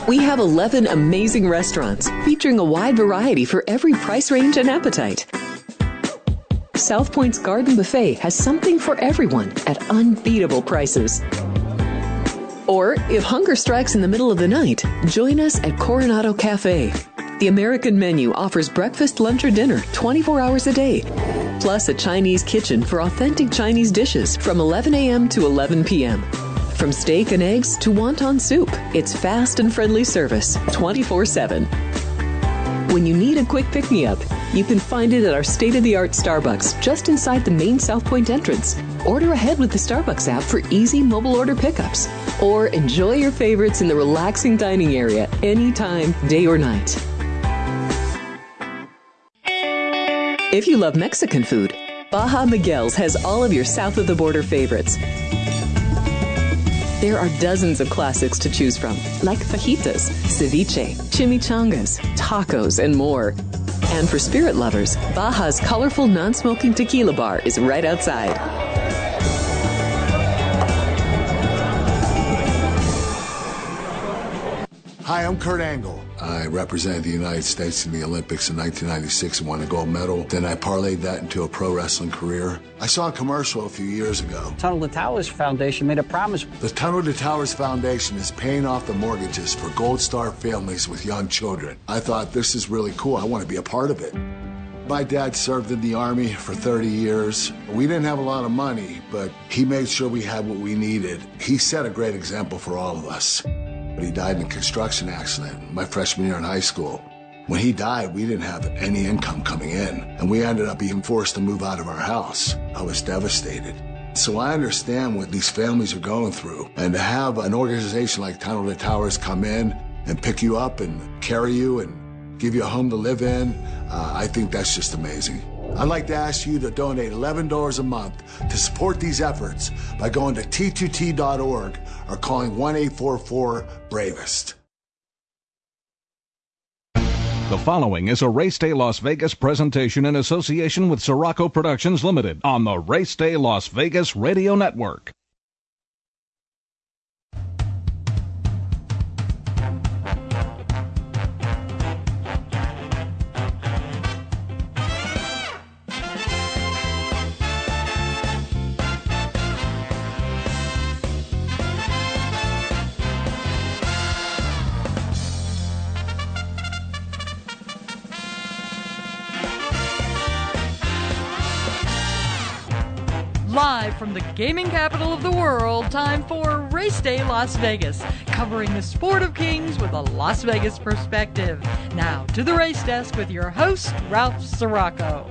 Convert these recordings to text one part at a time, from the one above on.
We have 11 amazing restaurants featuring a wide variety for every price range and appetite. South Point's Garden Buffet has something for everyone at unbeatable prices. Or, if hunger strikes in the middle of the night, join us at Coronado Cafe. The American menu offers breakfast, lunch, or dinner 24 hours a day, plus a Chinese kitchen for authentic Chinese dishes from 11 a.m. to 11 p.m. From steak and eggs to wonton soup, it's fast and friendly service 24/7. When you need a quick pick-me-up, you can find it at our state-of-the-art Starbucks just inside the main South Point entrance. Order ahead with the Starbucks app for easy mobile order pickups. Or enjoy your favorites in the relaxing dining area anytime, day or night. If you love Mexican food, Baja Miguel's has all of your south-of-the-border favorites. There are dozens of classics to choose from, like fajitas, ceviche, chimichangas, tacos, and more. And for spirit lovers, Baja's colorful non-smoking tequila bar is right outside. Hi, I'm Kurt Angle. I represented the United States in the Olympics in 1996 and won a gold medal. Then I parlayed that into a pro wrestling career. I saw a commercial a few years ago. Tunnel to Towers Foundation made a promise. The Tunnel to Towers Foundation is paying off the mortgages for Gold Star families with young children. I thought, this is really cool. I want to be a part of it. My dad served in the Army for 30 years. We didn't have a lot of money, but he made sure we had what we needed. He set a great example for all of us. But he died in a construction accident my freshman year in high school. When he died, we didn't have any income coming in, and we ended up being forced to move out of our house. I was devastated. So I understand what these families are going through, and to have an organization like Tunnel to Towers come in and pick you up and carry you and give you a home to live in, I think that's just amazing. I'd like to ask you to donate $11 a month to support these efforts by going to T2T.org or calling 1-844-BRAVEST. The following is a Race Day Las Vegas presentation in association with Sirocco Productions Limited on the Race Day Las Vegas Radio Network. Live from the gaming capital of the world, time for Race Day Las Vegas, covering the sport of kings with a Las Vegas perspective. Now to the race desk with your host, Ralph Sirocco.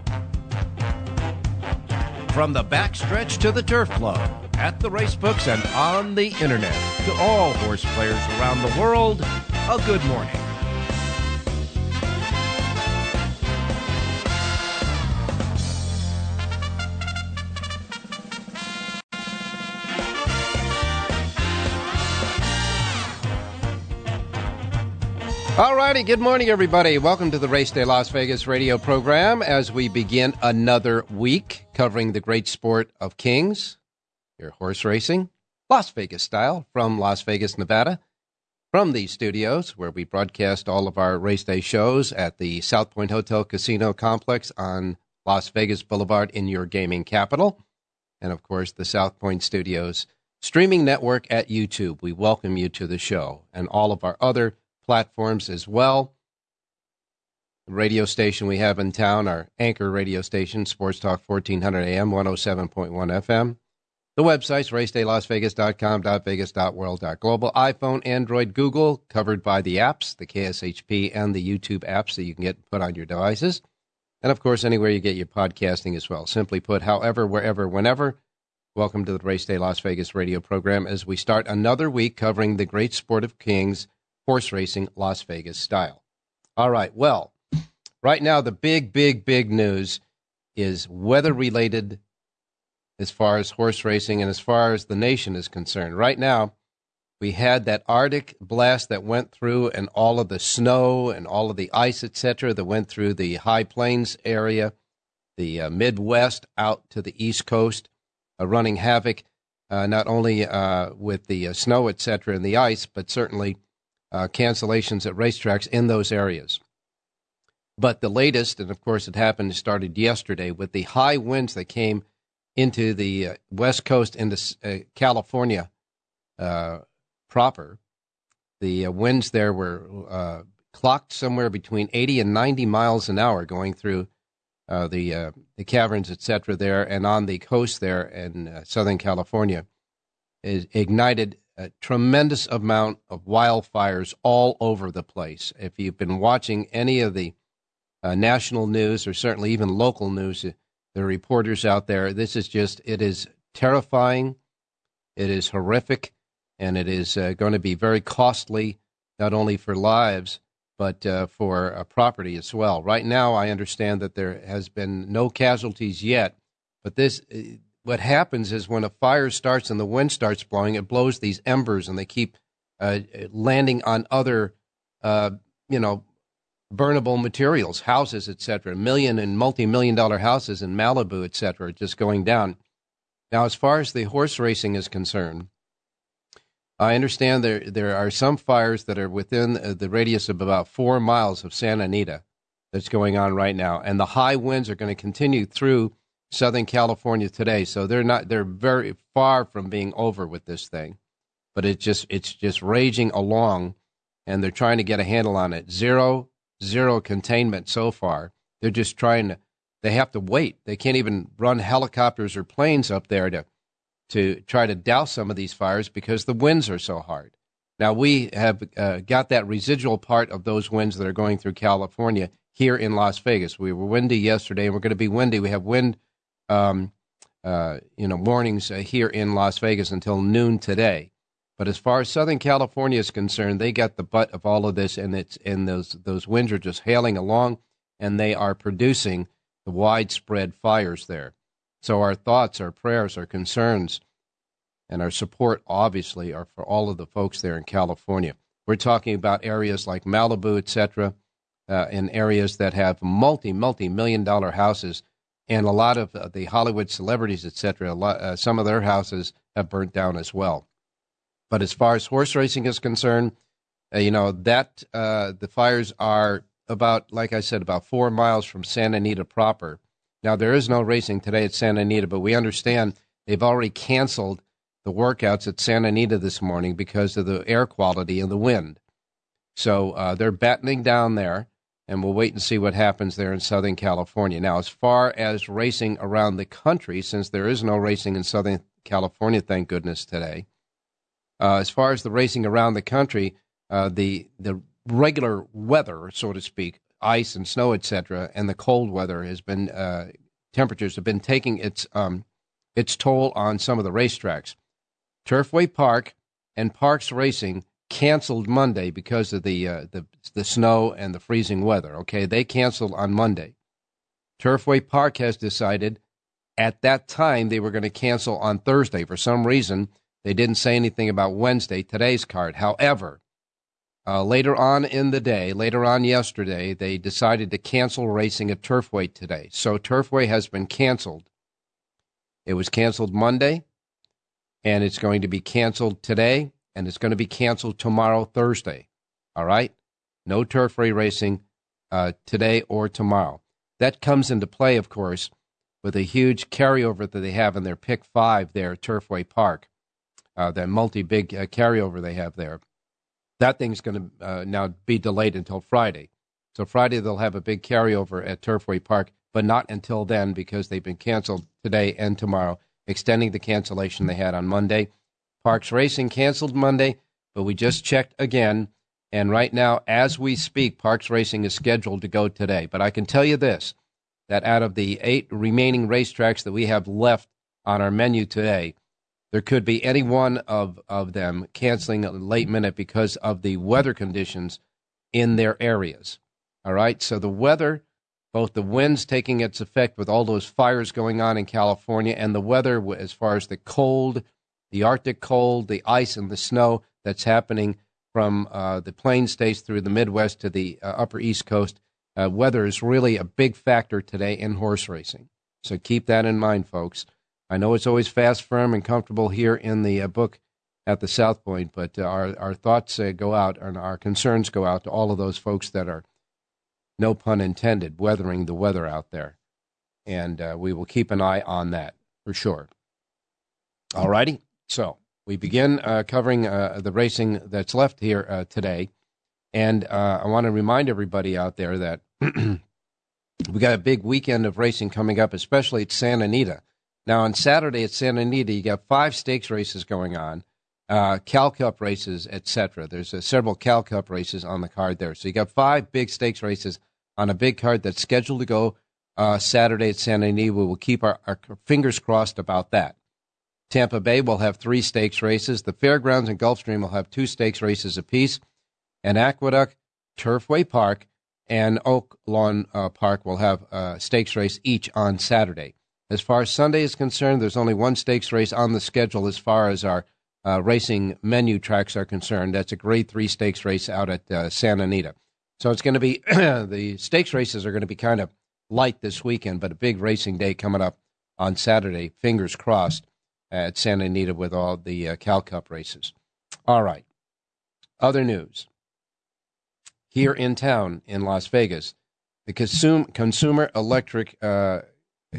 From the backstretch to the turf club, at the race books and on the internet, to all horse players around the world, a good morning. All righty, good morning, everybody. Welcome to the Race Day Las Vegas radio program as we begin another week covering the great sport of kings, your horse racing, Las Vegas style, from Las Vegas, Nevada, from these studios where we broadcast all of our race day shows at the South Point Hotel Casino Complex on Las Vegas Boulevard in your gaming capital, and, of course, the South Point Studios streaming network at YouTube. We welcome you to the show and all of our other platforms as well. The radio station we have in town, our anchor radio station, Sports Talk 1400 AM, 107.1 FM. The websites, racedaylasvegas.com, .vegas.world, .global, iPhone, Android, Google, covered by the apps, the KSHP and the YouTube apps that you can get put on your devices. And, of course, anywhere you get your podcasting as well. Simply put, however, wherever, whenever. Welcome to the Race Day Las Vegas radio program as we start another week covering the great sport of kings, horse racing, Las Vegas style. All right, well, right now the big news is weather-related as far as horse racing and as far as the nation is concerned. Right now, we had that Arctic blast that went through and all of the snow and all of the ice, etc., that went through the high plains area, the Midwest out to the East Coast, running havoc not only with the snow, etc., and the ice, but certainly cancellations at racetracks in those areas. But the latest, and of course it started yesterday, with the high winds that came into the West Coast into California proper. The winds there were clocked somewhere between 80 and 90 miles an hour going through the caverns, etc. there, and on the coast there in Southern California. It ignited a tremendous amount of wildfires all over the place. If you've been watching any of the national news, or certainly even local news, the reporters out there, it is terrifying, it is horrific, and it is going to be very costly, not only for lives, but for property as well. Right now, I understand that there has been no casualties yet, but what happens is when a fire starts and the wind starts blowing, it blows these embers, and they keep landing on other, burnable materials, houses, etc. $1 and multi-million-dollar houses in Malibu, etc., just going down. Now, as far as the horse racing is concerned, I understand there are some fires that are within the radius of about 4 miles of Santa Anita that's going on right now, and the high winds are going to continue through Southern California today. So they're very far from being over with this thing, but it's just raging along, and they're trying to get a handle on it. Zero containment so far. They're just they have to wait. They can't even run helicopters or planes up there to try to douse some of these fires because the winds are so hard. Now, we have got that residual part of those winds that are going through California here in Las Vegas. We were windy yesterday, and we're going to be windy. We have wind warnings here in Las Vegas until noon today. But as far as Southern California is concerned, they got the butt of all of this, and those winds are just hailing along, and they are producing the widespread fires there. So our thoughts, our prayers, our concerns, and our support, obviously, are for all of the folks there in California. We're talking about areas like Malibu, etc., in areas that have multi-million-dollar houses, and a lot of the Hollywood celebrities, etc., some of their houses have burnt down as well. But as far as horse racing is concerned, the fires are about, like I said, about 4 miles from Santa Anita proper. Now, there is no racing today at Santa Anita, but we understand they've already canceled the workouts at Santa Anita this morning because of the air quality and the wind. So they're battening down there, and we'll wait and see what happens there in Southern California. Now, as far as racing around the country, since there is no racing in Southern California, thank goodness, today, as far as the racing around the country, the regular weather, so to speak, ice and snow, etc., and the cold weather has been temperatures have been taking its toll on some of the racetracks. Turfway Park and Parks Racing canceled Monday because of the snow and the freezing weather. Okay, they canceled on Monday. Turfway Park has decided at that time they were going to cancel on Thursday. For some reason, they didn't say anything about Wednesday, today's card. However, later on yesterday, they decided to cancel racing at Turfway today. So Turfway has been canceled. It was canceled Monday, and it's going to be canceled today, and it's going to be canceled tomorrow, Thursday. All right? No Turfway racing today or tomorrow. That comes into play, of course, with a huge carryover that they have in their Pick 5 there at Turfway Park, that multi-big carryover they have there. That thing's going to now be delayed until Friday. So Friday they'll have a big carryover at Turfway Park, but not until then because they've been canceled today and tomorrow, extending the cancellation they had on Monday. Parks Racing canceled Monday, but we just checked again, and right now, as we speak, Parks Racing is scheduled to go today. But I can tell you this, that out of the 8 remaining racetracks that we have left on our menu today, there could be any one of them canceling at a late minute because of the weather conditions in their areas. All right, so the weather, both the winds taking its effect with all those fires going on in California, and the weather as far as the cold, the Arctic cold, the ice and the snow that's happening from the Plain States through the Midwest to the upper East Coast. Weather is really a big factor today in horse racing. So keep that in mind, folks. I know it's always fast, firm, and comfortable here in the book at the South Point. But our thoughts go out and our concerns go out to all of those folks that are, no pun intended, weathering the weather out there. And we will keep an eye on that for sure. All righty. So we begin covering the racing that's left here today. And I want to remind everybody out there that we got a big weekend of racing coming up, especially at Santa Anita. Now, on Saturday at Santa Anita, you got 5 stakes races going on, Cal Cup races, etc. There's several Cal Cup races on the card there. So you got 5 big stakes races on a big card that's scheduled to go Saturday at Santa Anita. We will keep our fingers crossed about that. Tampa Bay will have 3 stakes races. The Fairgrounds and Gulfstream will have 2 stakes races apiece. And Aqueduct, Turfway Park, and Oak Lawn Park will have a stakes race each on Saturday. As far as Sunday is concerned, there's only 1 stakes race on the schedule as far as our racing menu tracks are concerned. That's a Grade 3 stakes race out at Santa Anita. So it's going to be, the stakes races are going to be kind of light this weekend, but a big racing day coming up on Saturday, fingers crossed, at Santa Anita with all the Cal Cup races. All right. Other news. Here in town in Las Vegas, the Consumer Electric, the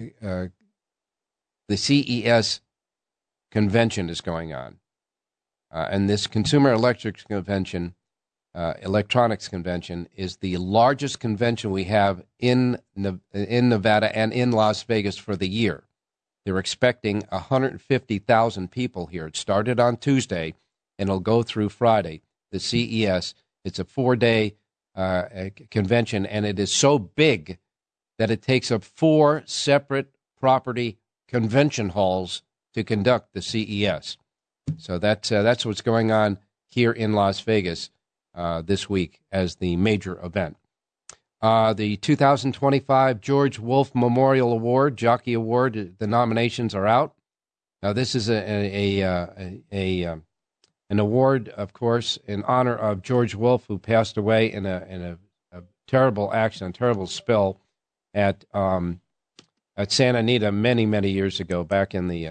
CES convention is going on. And this Consumer Electric Convention, Electronics Convention, is the largest convention we have in Nevada and in Las Vegas for the year. They're expecting 150,000 people here. It started on Tuesday, and it'll go through Friday. The CES, it's a 4-day convention, and it is so big that it takes up 4 separate property convention halls to conduct the CES. So that's what's going on here in Las Vegas this week as the major event. The 2025 George Wolf Memorial Award, Jockey Award, the nominations are out. Now, this is an award, of course, in honor of George Wolf, who passed away in a terrible accident, terrible spill at Santa Anita many years ago, back in the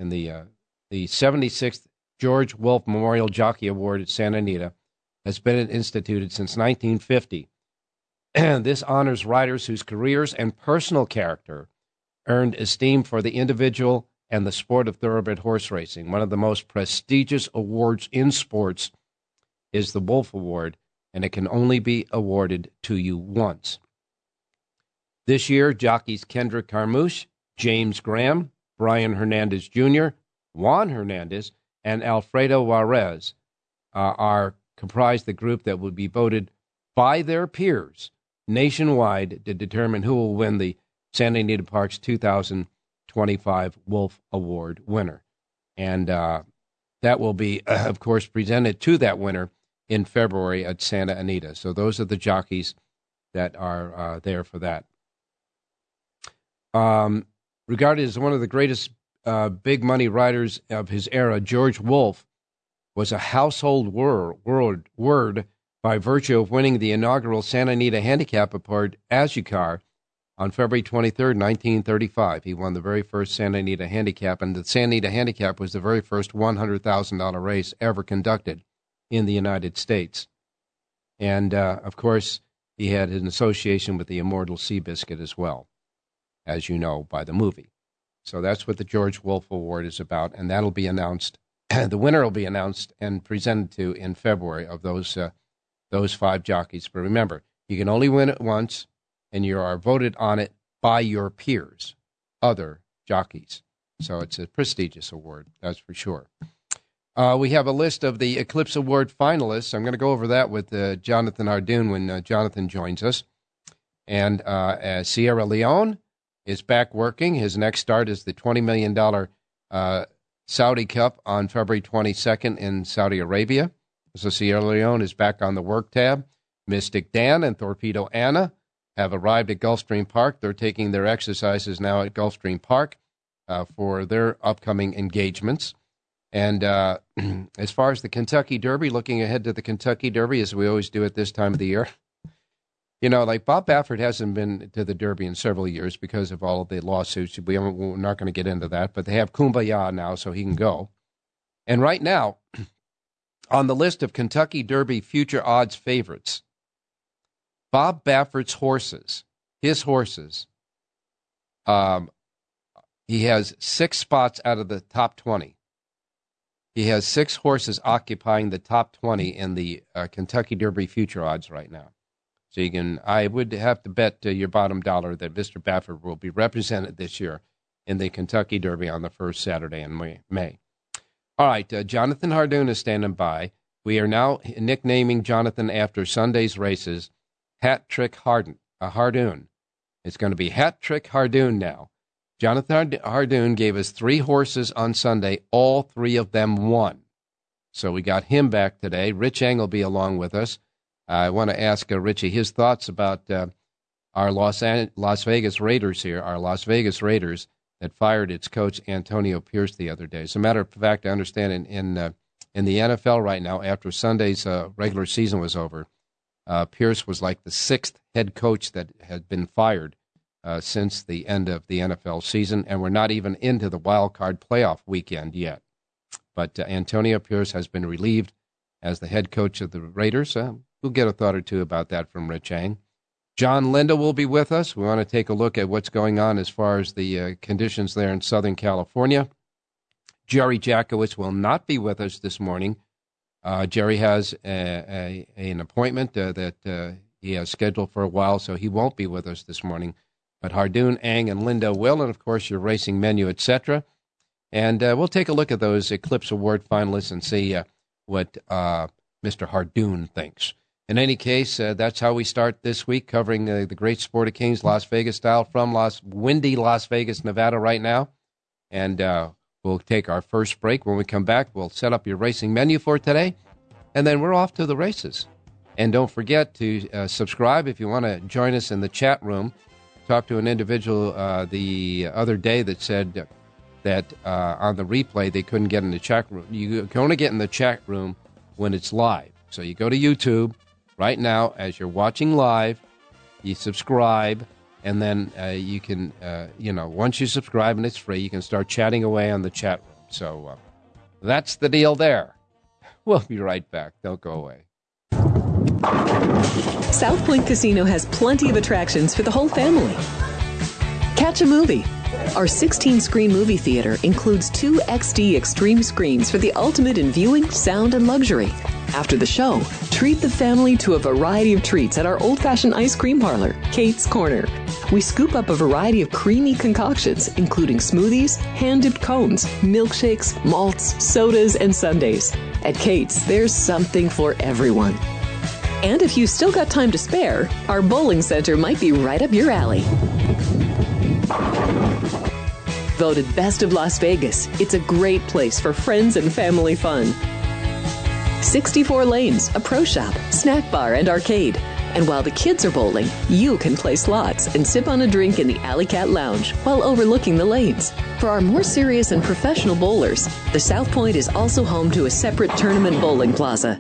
76th George Wolf Memorial Jockey Award at Santa Anita has been instituted since 1950. This honors riders whose careers and personal character earned esteem for the individual and the sport of thoroughbred horse racing. One of the most prestigious awards in sports is the Wolf Award, and it can only be awarded to you once. This year, jockeys Kendrick Carmouche, James Graham, Brian Hernandez Jr., Juan Hernandez, and Alfredo Juarez comprise the group that would be voted by their peers nationwide to determine who will win the Santa Anita Parks 2025 Wolf Award winner. And that will be, of course, presented to that winner in February at Santa Anita. So those are the jockeys that are there for that. Regarded as one of the greatest big money riders of his era, George Wolf was a household word by virtue of winning the inaugural Santa Anita Handicap Award Azucar on February 23rd, 1935. He won the very first Santa Anita Handicap, and the Santa Anita Handicap was the very first $100,000 race ever conducted in the United States. And, of course, he had an association with the immortal Seabiscuit as well, as you know, by the movie. So that's what the George Wolf Award is about, and that'll be announced. The winner will be announced and presented to in February of those 5 jockeys. But remember, you can only win it once, and you are voted on it by your peers, other jockeys. So it's a prestigious award, that's for sure. We have a list of the Eclipse Award finalists. I'm going to go over that with Jonathan Ardoon when Jonathan joins us. And Sierra Leone is back working. His next start is the $20 million Saudi Cup on February 22nd in Saudi Arabia. So Sierra Leone is back on the work tab. Mystic Dan and Torpedo Anna have arrived at Gulfstream Park. They're taking their exercises now at Gulfstream Park for their upcoming engagements. And as far as the Kentucky Derby, looking ahead to the Kentucky Derby, as we always do at this time of the year, you know, like Bob Baffert hasn't been to the Derby in several years because of all of the lawsuits. We're not going to get into that, but they have Kumbaya now, so he can go. And right now, on the list of Kentucky Derby future odds favorites, Bob Baffert's horses, his horses, he has 6 spots out of the top 20. He has 6 horses occupying the top 20 in the Kentucky Derby future odds right now. So I would have to bet your bottom dollar that Mr. Baffert will be represented this year in the Kentucky Derby on the first Saturday in May. All right, Jonathan Hardoon is standing by. We are now nicknaming Jonathan after Sunday's races, Hat Trick Hardoon. It's going to be Hat Trick Hardoon now. Jonathan Hardoon gave us 3 horses on Sunday. All 3 of them won. So we got him back today. Rich Eng will be along with us. I want to ask Richie his thoughts about our Las Vegas Raiders here, our Las Vegas Raiders that fired its coach Antonio Pierce the other day. As a matter of fact, I understand in the NFL right now, after Sunday's regular season was over, Pierce was like the 6th head coach that had been fired since the end of the NFL season, and we're not even into the wild card playoff weekend yet. But Antonio Pierce has been relieved as the head coach of the Raiders. We'll get a thought or two about that from Rich Eng. John Linda will be with us. We want to take a look at what's going on as far as the conditions there in Southern California. Jerry Jackowitz will not be with us this morning. Jerry has an appointment that he has scheduled for a while, so he won't be with us this morning. But Hardoon, Eng, and Linda will, and of course your racing menu, etc. And we'll take a look at those Eclipse Award finalists and see what Mr. Hardoon thinks. In any case, that's how we start this week, covering the great Sport of Kings, Las Vegas style, from windy Las Vegas, Nevada right now. And we'll take our first break. When we come back, we'll set up your racing menu for today, and then we're off to the races. And don't forget to subscribe if you want to join us in the chat room. Talked to an individual the other day that said that on the replay they couldn't get in the chat room. You can only get in the chat room when it's live. So you go to YouTube right now as you're watching live, you subscribe, and then you can, once you subscribe and it's free, you can start chatting away on the chat room. So that's the deal there. We'll be right back. Don't go away. South Point Casino has plenty of attractions for the whole family. Catch a movie. Our 16-screen movie theater includes 2 XD Extreme screens for the ultimate in viewing, sound, and luxury. After the show, treat the family to a variety of treats at our old-fashioned ice cream parlor, Kate's Corner. We scoop up a variety of creamy concoctions, including smoothies, hand-dipped cones, milkshakes, malts, sodas, and sundaes. At Kate's, there's something for everyone. And if you still got time to spare, our bowling center might be right up your alley. Voted Best of Las Vegas, it's a great place for friends and family fun. 64 lanes, a pro shop, snack bar, and arcade. And while the kids are bowling, you can play slots and sip on a drink in the Alley Cat Lounge while overlooking the lanes. For our more serious and professional bowlers, the South Point is also home to a separate tournament bowling plaza.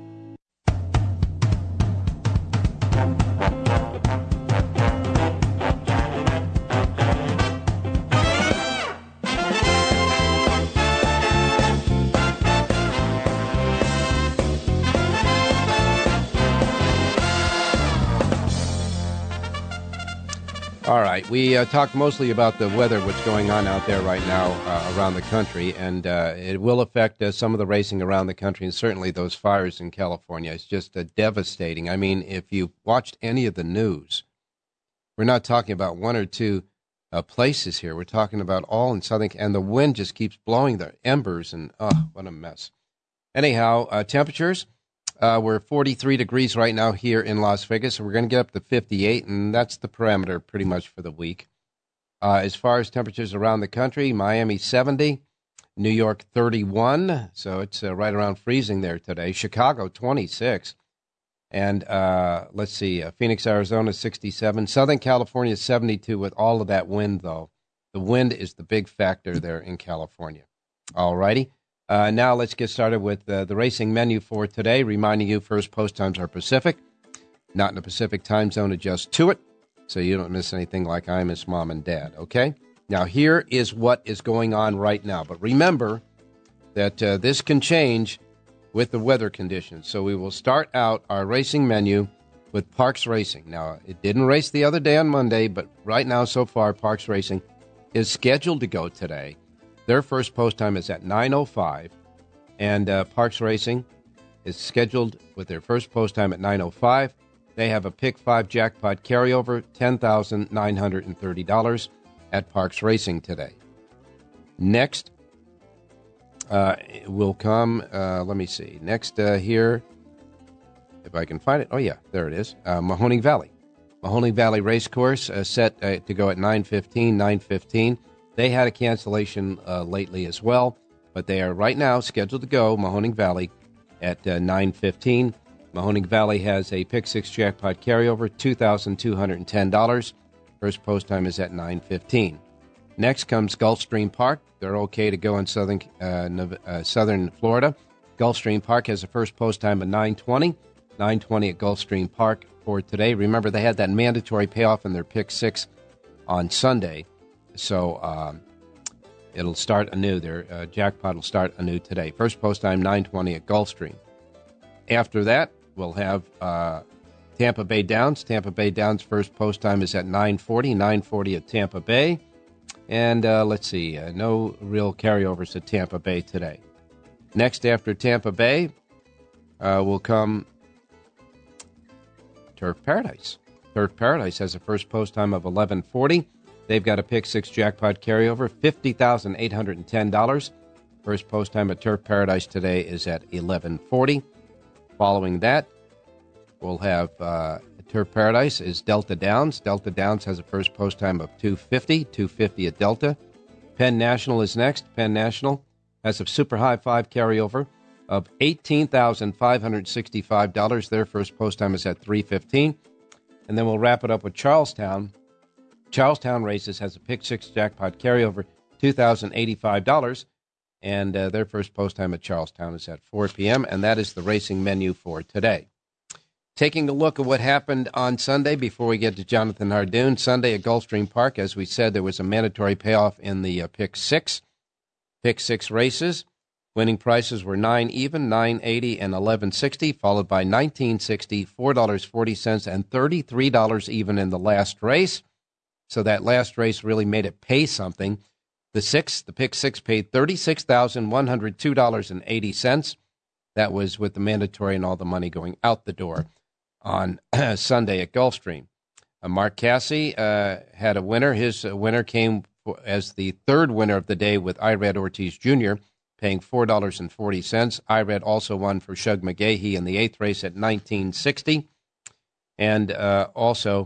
All right. We talked mostly about the weather, what's going on out there right now around the country, and it will affect some of the racing around the country, and certainly those fires in California. It's just devastating. I mean, if you watched any of the news, we're not talking about 1 or 2 places here. We're talking about all in Southern, and the wind just keeps blowing the embers, and what a mess. Anyhow, temperatures. We're 43 degrees right now here in Las Vegas, and we're going to get up to 58, and that's the parameter pretty much for the week. As far as temperatures around the country, Miami 70, New York 31, so it's right around freezing there today. Chicago 26, and let's see, Phoenix, Arizona 67, Southern California 72 with all of that wind, though. The wind is the big factor there in California. All righty. Now let's get started with the racing menu for today. Reminding you, first post times are Pacific. Not in the Pacific time zone, adjust to it so you don't miss anything like I miss Mom and Dad, okay? Now here is what is going on right now. But remember, that this can change with the weather conditions. So we will start out our racing menu with Parks Racing. Now, it didn't race the other day on Monday, but right now, so far, Parks Racing is scheduled to go today. Their first post time is at 9:05, and Parks Racing is scheduled with their first post time at 9:05. They have a Pick 5 jackpot carryover, $10,930 at Parks Racing today. Next will come, let me see, next here, if I can find it. Oh, yeah, there it is. Mahoning Valley. Mahoning Valley Racecourse set to go at 9:15. They had a cancellation lately as well, but they are right now scheduled to go, Mahoning Valley, at 9:15. Mahoning Valley has a Pick 6 jackpot carryover, $2,210. First post time is at 9:15. Next comes Gulfstream Park. They're okay to go in southern Florida. Gulfstream Park has a first post time of 9:20. 9:20 at Gulfstream Park for today. Remember, they had that mandatory payoff in their Pick 6 on Sunday. So it'll start anew. Their jackpot will start anew today. First post time, 9:20 at Gulfstream. After that, we'll have Tampa Bay Downs. Tampa Bay Downs' first post time is at 9:40. 9:40 at Tampa Bay. And let's see, no real carryovers at Tampa Bay today. Next, after Tampa Bay, will come Turf Paradise. Turf Paradise has a first post time of 11:40. They've got a Pick 6 jackpot carryover, $50,810. First post time at Turf Paradise today is at 11:40. Following that, we'll have Turf Paradise is Delta Downs. Delta Downs has a first post time of 2:50 at Delta. Penn National is next. Penn National has a Super High 5 carryover of $18,565. Their first post time is at 3:15. And then we'll wrap it up with Charlestown. Charlestown Races has a Pick 6 jackpot carryover, $2,085. And their first post time at Charlestown is at 4 p.m., and that is the racing menu for today. Taking a look at what happened on Sunday before we get to Jonathan Hardoon. Sunday at Gulfstream Park, as we said, there was a mandatory payoff in the Pick 6. Pick 6 races. Winning prices were 9 even, $9.80, and $11.60, followed by $19.60, $4.40, and $33 even in the last race. So that last race really made it pay something. The Pick 6 paid $36,102.80. That was with the mandatory and all the money going out the door on Sunday at Gulfstream. Mark Casse had a winner. His winner came as the third winner of the day with Irad Ortiz Jr., paying $4.40. Irad also won for Shug McGahee in the 8th race at $19.60. And also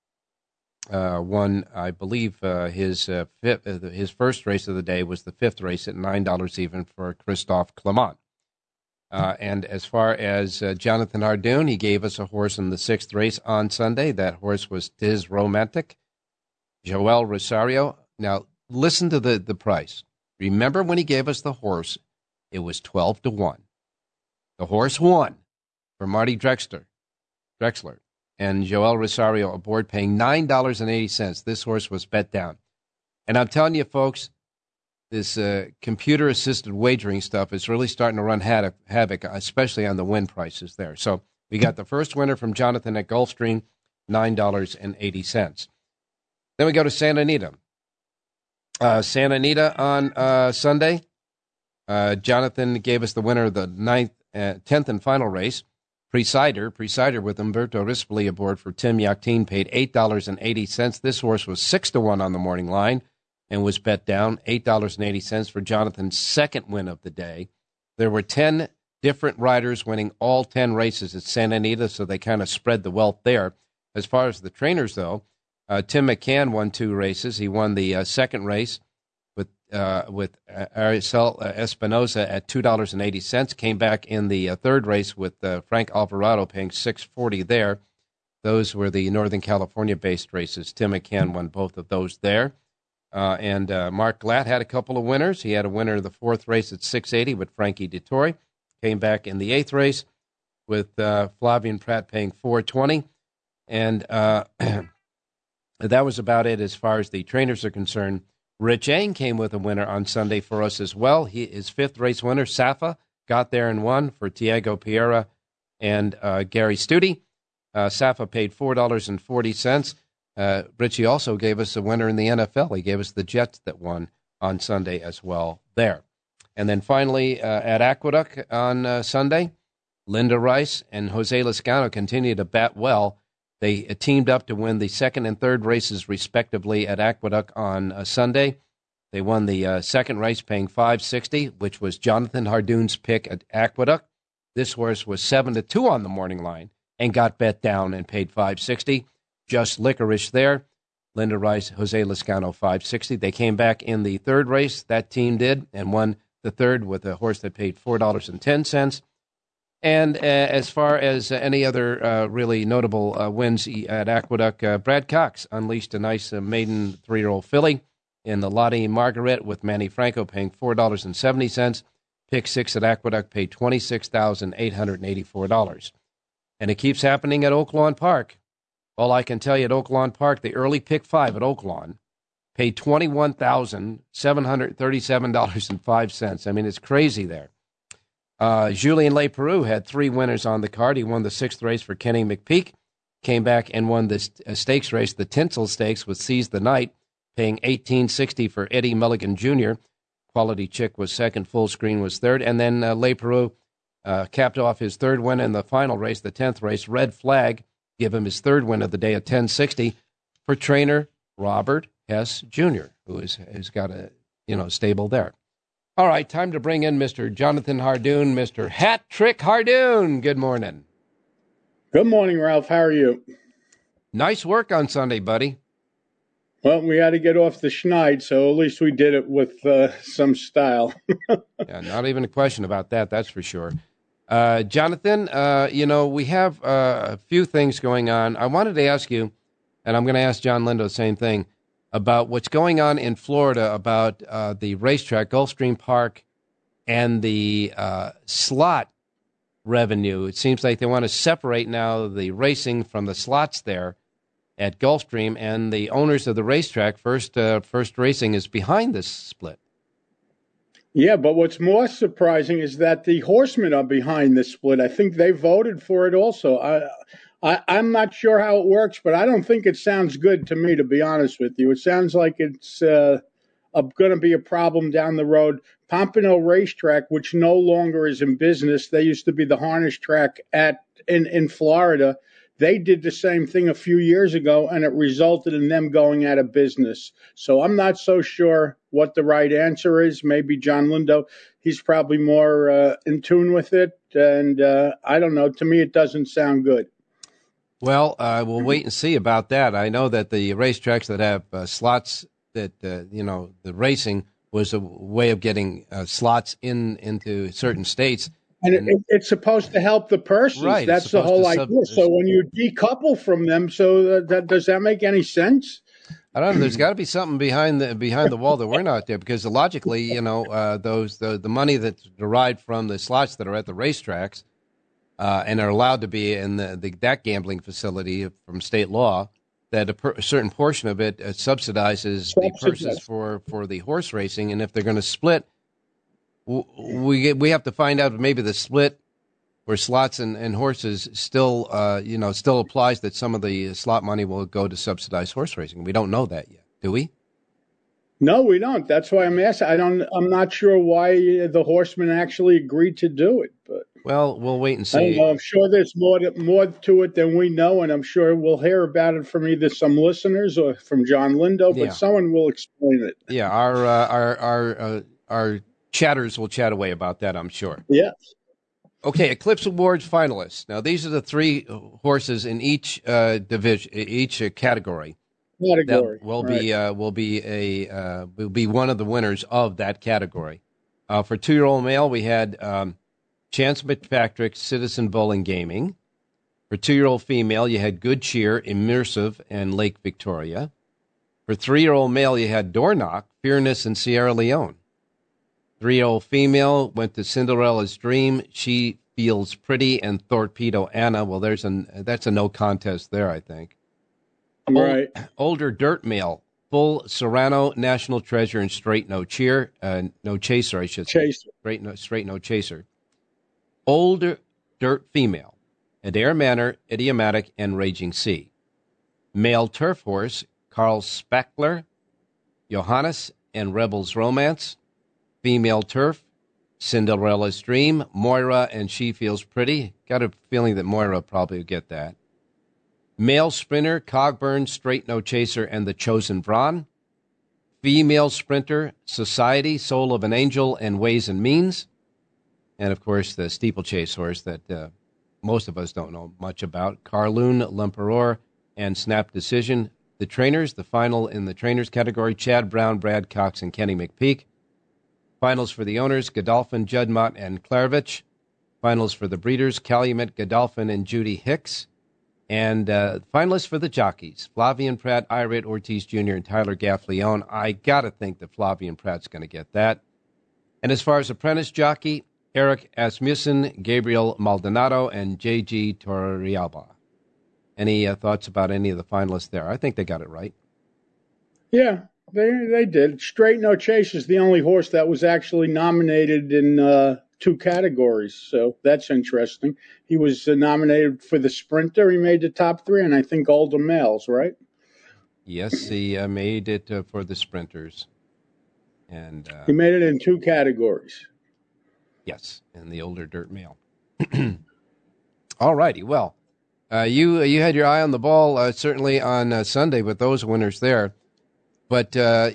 won, I believe, his first race of the day was the 5th race at $9 even for Christophe Clement. And as far as Jonathan Hardoon, he gave us a horse in the 6th race on Sunday. That horse was Diz Romantic, Joel Rosario. Now, listen to the price. Remember when he gave us the horse, it was 12-1. The horse won for Marty Drexler. And Joel Rosario aboard, paying $9.80. This horse was bet down. And I'm telling you, folks, this computer-assisted wagering stuff is really starting to run havoc, especially on the win prices there. So we got the first winner from Jonathan at Gulfstream, $9.80. Then we go to Santa Anita. Santa Anita on Sunday. Jonathan gave us the winner of the 10th and final race. Presider with Umberto Rispoli aboard for Tim Yakteen, paid $8.80. This horse was 6-1 on the morning line and was bet down, $8.80 for Jonathan's second win of the day. There were 10 different riders winning all 10 races at Santa Anita, so they kind of spread the wealth there. As far as the trainers, though, Tim McCann won 2 races. He won the second race with Aracel Espinosa at $2.80. Came back in the third race with Frank Alvarado, paying $6.40 there. Those were the Northern California-based races. Tim McCann won both of those there. And Mark Glatt had a couple of winners. He had a winner of the 4th race at $6.80 with Frankie Dettori. Came back in the 8th race with Flavian Pratt paying $4.20. And that was about it as far as the trainers are concerned Rich Eng came with a winner on Sunday for us as well. His fifth race winner, Safa, got there and won for Tiago Pereira and Gary Studi. Safa paid $4.40. Richie also gave us a winner in the NFL. He gave us the Jets that won on Sunday as well there. And then finally, at Aqueduct on Sunday, Linda Rice and Jose Lezcano continue to bat well. They teamed up to win the second and third races, respectively, at Aqueduct on Sunday. They won the second race, paying $5.60, which was Jonathan Hardoon's pick at Aqueduct. This horse was 7-2 on the morning line and got bet down and paid $5.60. Just Licorice there. Linda Rice, Jose Lezcano, $5.60. They came back in the third race. That team did and won the third with a horse that paid $4.10. And as far as any other really notable wins at Aqueduct, Brad Cox unleashed a nice maiden 3-year-old filly in the Lottie Margaret with Manny Franco paying $4.70. Pick 6 at Aqueduct paid $26,884. And it keeps happening at Oaklawn Park. All I can tell you at Oaklawn Park, the early pick 5 at Oaklawn paid $21,737.05. I mean, it's crazy there. Julien Leparoux had 3 winners on the card. He won the 6th race for Kenny McPeak, came back and won the stakes race, the Tinsel Stakes, with Seize the Night, paying $18.60 for Eddie Mulligan Jr. Quality Chick was second, Full Screen was third, and then Leparoux capped off his third win in the final race, the 10th race. Red Flag give him his third win of the day at $10.60 for trainer Robert Hess Jr., who has got a stable there. All right, time to bring in Mr. Jonathan Hardoon, Mr. Hat Trick Hardoon. Good morning. Good morning, Ralph. How are you? Nice work on Sunday, buddy. Well, we had to get off the schneid, so at least we did it with some style. Yeah, not even a question about that, that's for sure. Jonathan, we have a few things going on. I wanted to ask you, and I'm going to ask John Lindo the same thing, about what's going on in Florida about the racetrack, Gulfstream Park, and the slot revenue. It seems like they want to separate now the racing from the slots there at Gulfstream, and the owners of the racetrack, First Racing, is behind this split. Yeah, but what's more surprising is that the horsemen are behind this split. I think they voted for it also. I'm not sure how it works, but I don't think it sounds good to me, to be honest with you. It sounds like it's going to be a problem down the road. Pompano Racetrack, which no longer is in business, they used to be the harness track in Florida. They did the same thing a few years ago, and it resulted in them going out of business. So I'm not so sure what the right answer is. Maybe John Lindo, he's probably more in tune with it. And I don't know. To me, it doesn't sound good. Well, we'll wait and see about that. I know that the racetracks that have slots, that the racing was a way of getting slots into certain states. And it's supposed to help the purses. Right, that's the whole idea. So when you decouple from them, so does that make any sense? I don't know. There's got to be something behind the wall that we're not there, because logically, the money that's derived from the slots that are at the racetracks and are allowed to be in that gambling facility from state law, that a certain portion of it subsidizes the purses for the horse racing, and if they're going to split, we have to find out maybe the split where slots and horses still applies, that some of the slot money will go to subsidize horse racing. We don't know that yet, do we? No, we don't. That's why I'm asking. I'm not sure why the horsemen actually agreed to do it, but well, we'll wait and see. I don't know. I'm sure there's more to it than we know, and I'm sure we'll hear about it from either some listeners or from John Lindo, but someone will explain it. Yeah, our chatters will chat away about that, I'm sure. Yes. Okay, Eclipse Awards finalists. Now, these are the 3 horses in each division, each category. That will be one of the winners of that category. For 2-year-old male, we had Chance McPatrick, Citizen Bowling Gaming. For 2-year-old female, you had Good Cheer, Immersive, and Lake Victoria. For 3-year-old male, you had Doorknock, Fearness, and Sierra Leone. 3-year-old female went to Cinderella's Dream, She Feels Pretty, and Torpedo Anna. Well, that's a no contest there, I think. Right. Older dirt male Bull Serrano, National Treasure, and Straight No Chaser, I should say. Straight No Chaser. Older Dirt Female, Adair Manor, Idiomatic, and Raging Sea. Male Turf Horse, Carl Spackler, Johannes, and Rebel's Romance. Female Turf, Cinderella's Dream, Moira, and She Feels Pretty. Got a feeling that Moira probably would get that. Male Sprinter, Cogburn, Straight No Chaser, and The Chosen Brawn. Female Sprinter, Society, Soul of an Angel, and Ways and Means. And, of course, the steeplechase horse that most of us don't know much about, Carloon, L'Empereur, and Snap Decision. The trainers, the final in the trainers category, Chad Brown, Brad Cox, and Kenny McPeak. Finals for the owners, Godolphin, Juddmott, and Klarovich. Finals for the breeders, Calumet, Godolphin, and Judy Hicks. And finalists for the jockeys, Flavian Pratt, Irit Ortiz Jr., and Tyler Gaffleone. I got to think that Flavian Pratt's going to get that. And as far as apprentice jockey, Eric Asmussen, Gabriel Maldonado, and J.G. Torrealba. Any thoughts about any of the finalists there? I think they got it right. Yeah, they did. Straight No Chaser is the only horse that was actually nominated in 2 categories, so that's interesting. He was nominated for the Sprinter. He made the top 3, and I think older males, right? Yes, he made it for the Sprinters. And he made it in 2 categories. Yes, and the older dirt male. All righty. Well, you had your eye on the ball certainly on Sunday with those winners there. But,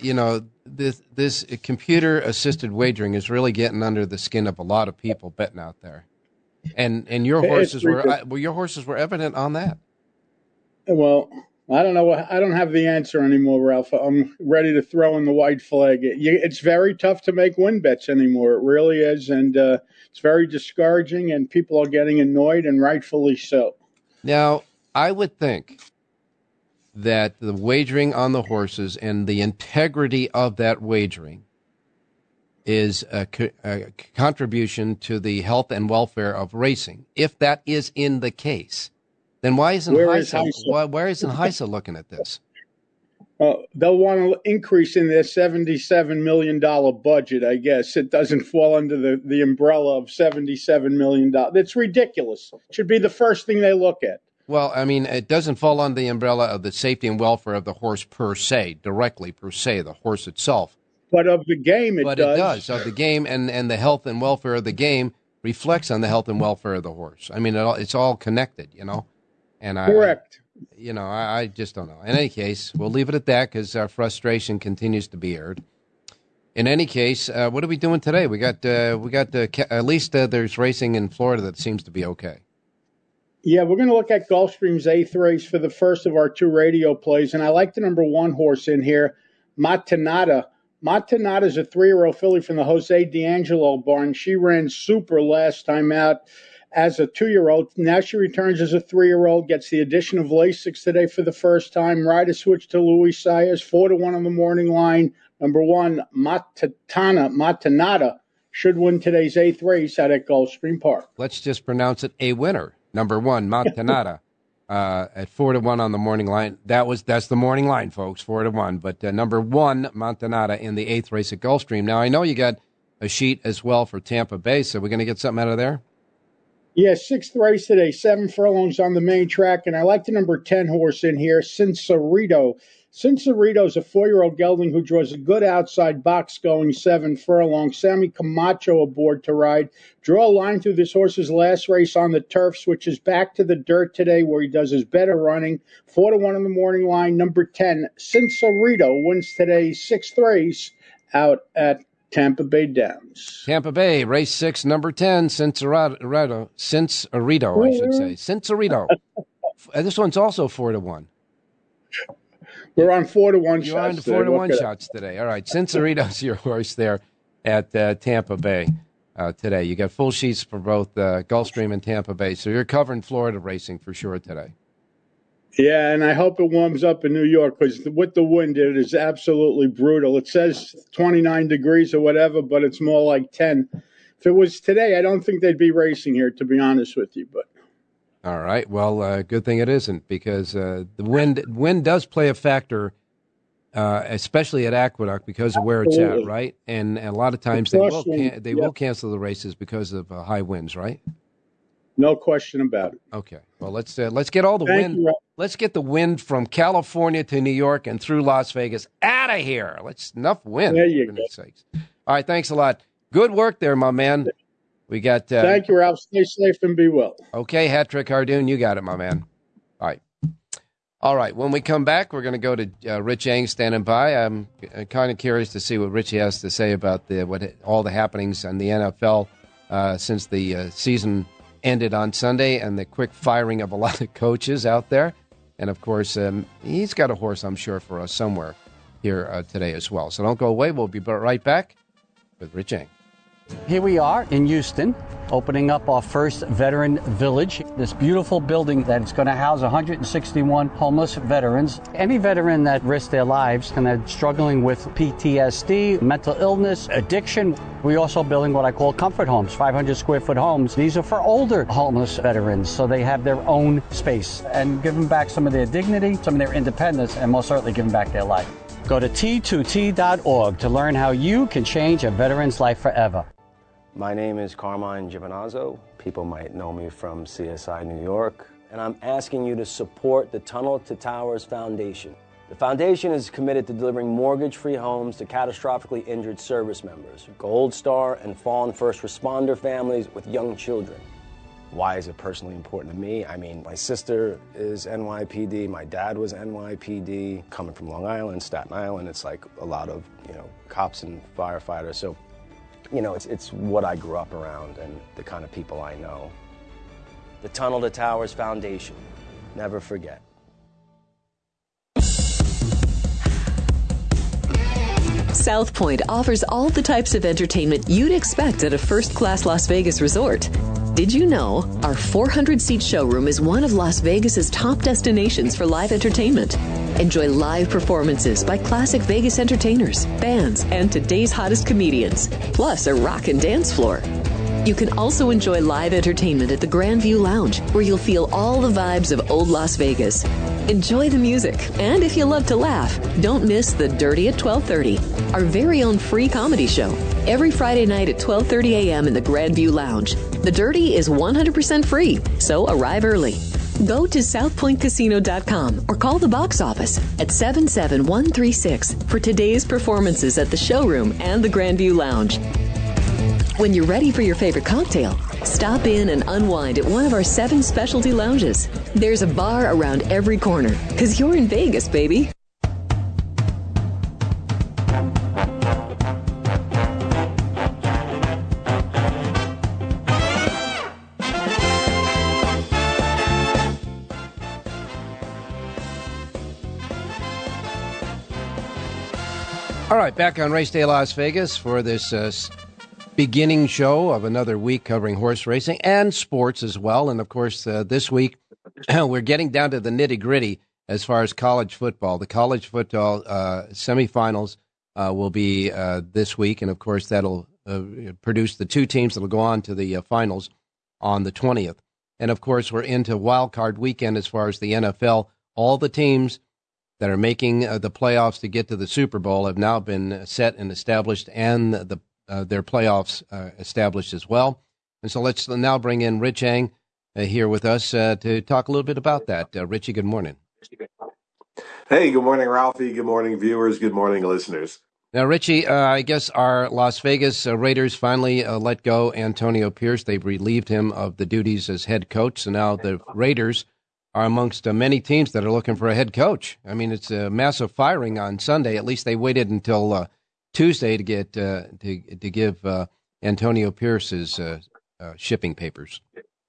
this computer-assisted wagering is really getting under the skin of a lot of people betting out there. And your horses were evident on that. Well, I don't know. I don't have the answer anymore, Ralph. I'm ready to throw in the white flag. It's very tough to make win bets anymore. It really is. And it's very discouraging, and people are getting annoyed, and rightfully so. Now, I would think that the wagering on the horses and the integrity of that wagering is a contribution to the health and welfare of racing. If that is in the case, then why isn't HISA looking at this? They'll want to increase in their $77 million budget, I guess. It doesn't fall under the umbrella of $77 million. It's ridiculous. It should be the first thing they look at. Well, I mean, it doesn't fall under the umbrella of the safety and welfare of the horse per se, the horse itself. But of the game, it does. But it does. Of the game and the health and welfare of the game reflects on the health and welfare of the horse. I mean, it's all connected, And Correct. I just don't know. In any case, we'll leave it at that because our frustration continues to be aired. In any case, what are we doing today? We got at least there's racing in Florida that seems to be okay. Yeah, we're going to look at Gulfstream's 8th race for the first of our 2 radio plays, and I like the number 1 horse in here, Matanata. Matanata is a 3-year-old filly from the Jose D'Angelo barn. She ran super last time out as a 2-year-old. Now she returns as a 3-year-old, gets the addition of Lasix today for the first time. Rider switch to Luis Saez, 4-1 on the morning line. Number 1, Matanata should win today's 8th race out at Gulfstream Park. Let's just pronounce it a winner. Number 1, Matanata, at 4-1 on the morning line. That's the morning line, folks, 4-1. But number 1, Matanata in the 8th race at Gulfstream. Now I know you got a sheet as well for Tampa Bay, so we're going to get something out of there. Yeah, 6th race today, 7 furlongs on the main track, and I like the number 10 horse in here, Cincerito. Cincerito is a 4-year-old gelding who draws a good outside box going 7 furlongs. Sammy Camacho aboard to ride. Draw a line through this horse's last race on the turf, switches back to the dirt today where he does his better running. 4-1 on the morning line. Number 10, Cincerito wins today's 6th race out at Tampa Bay Downs. Tampa Bay, race 6, number 10, Cincerito, I should say. Cincerito. This one's also 4-1. We're on 4-1 shots. You're on 4-1 shots today. All right. Cincerito's your horse there at Tampa Bay today. You got full sheets for both Gulfstream and Tampa Bay. So you're covering Florida racing for sure today. Yeah, and I hope it warms up in New York because with the wind, it is absolutely brutal. It says 29 degrees or whatever, but it's more like 10. If it was today, I don't think they'd be racing here, to be honest with you. But all right. Well, good thing it isn't because the wind does play a factor especially at Aqueduct because of where it's at, right? And a lot of times they will cancel the races because of high winds, right? No question about it. Okay. Well, let's get all the wind. Let's get the wind from California to New York and through Las Vegas out of here. Enough wind. There you go. Sakes. All right. Thanks a lot. Good work there, my man. We got. Thank you, Ralph. Stay safe and be well. Okay, Hat Trick Hardoon, you got it, my man. All right. When we come back, we're going to go to Rich Eng standing by. I'm kind of curious to see what Richie has to say about all the happenings in the NFL since the season ended on Sunday and the quick firing of a lot of coaches out there. And, of course, he's got a horse, I'm sure, for us somewhere here today as well. So don't go away. We'll be right back with Rich Eng. Here we are in Houston, opening up our first veteran village, this beautiful building that is going to house 161 homeless veterans. Any veteran that risks their lives and are struggling with PTSD, mental illness, addiction. We're also building what I call comfort homes, 500 square foot homes. These are for older homeless veterans, so they have their own space and give them back some of their dignity, some of their independence, and most certainly give them back their life. Go to T2T.org to learn how you can change a veteran's life forever. My name is Carmine Giovinazzo. People might know me from CSI New York. And I'm asking you to support the Tunnel to Towers Foundation. The foundation is committed to delivering mortgage-free homes to catastrophically injured service members, Gold Star and fallen first responder families with young children. Why is it personally important to me? I mean, my sister is NYPD, my dad was NYPD. Coming from Long Island, Staten Island, it's like a lot of, cops and firefighters. So, it's what I grew up around and the kind of people I know. The Tunnel to Towers Foundation. Never forget. South Point offers all the types of entertainment you'd expect at a first-class Las Vegas resort. Did you know our 400-seat showroom is one of Las Vegas's top destinations for live entertainment? Enjoy live performances by classic Vegas entertainers, bands, and today's hottest comedians, plus a rock and dance floor. You can also enjoy live entertainment at the Grandview Lounge, where you'll feel all the vibes of old Las Vegas. Enjoy the music, and if you love to laugh, don't miss The Dirty at 12:30, our very own free comedy show, every Friday night at 12:30 a.m. in the Grandview Lounge. The Dirty is 100% free, so arrive early. Go to southpointcasino.com or call the box office at 77136 for today's performances at the showroom and the Grandview Lounge. When you're ready for your favorite cocktail, stop in and unwind at one of our 7 specialty lounges. There's a bar around every corner, because you're in Vegas, baby. All right, back on Race Day Las Vegas for this beginning show of another week covering horse racing and sports as well. And, of course, this week we're getting down to the nitty-gritty as far as college football. The college football semifinals will be this week, and, of course, that'll produce the 2 teams that will go on to the finals on the 20th. And, of course, we're into wild card weekend as far as the NFL. All the teams that are making the playoffs to get to the Super Bowl have now been set and established, and their playoffs established as well. And so let's now bring in Rich Eng here with us to talk a little bit about that. Richie, good morning. Hey, good morning, Ralphie. Good morning, viewers. Good morning, listeners. Now, Richie, I guess our Las Vegas Raiders finally let go Antonio Pierce. They've relieved him of the duties as head coach. So now the Raiders are amongst many teams that are looking for a head coach. I mean, it's a massive firing on Sunday. At least they waited until Tuesday to get to give Antonio Pierce his shipping papers.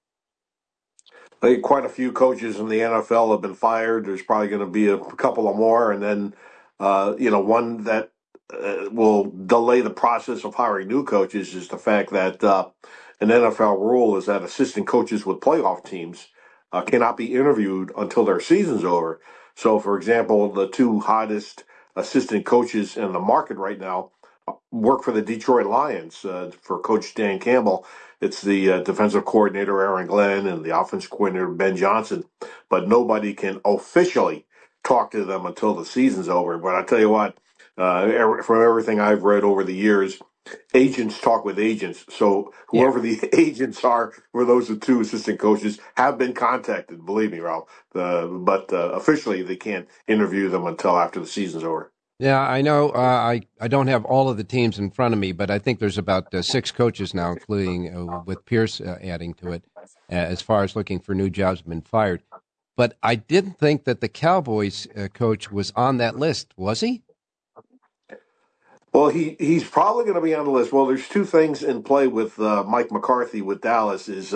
I think quite a few coaches in the NFL have been fired. There's probably going to be a couple of more, and then one that will delay the process of hiring new coaches is the fact that an NFL rule is that assistant coaches with playoff teams cannot be interviewed until their season's over. So, for example, the 2 hottest assistant coaches in the market right now work for the Detroit Lions. For Coach Dan Campbell, it's the defensive coordinator Aaron Glenn and the offensive coordinator Ben Johnson. But nobody can officially talk to them until the season's over. But I tell you what, from everything I've read over the years, agents talk with agents. So whoever the agents are for those two assistant coaches have been contacted. Believe me, Ralph. But officially, they can't interview them until after the season's over. Yeah, I know. I don't have all of the teams in front of me, but I think there's about 6 coaches now, including with Pierce adding to it, as far as looking for new jobs have been fired. But I didn't think that the Cowboys coach was on that list, was he? Well, he's probably going to be on the list. Well, there's 2 things in play with Mike McCarthy with Dallas. Is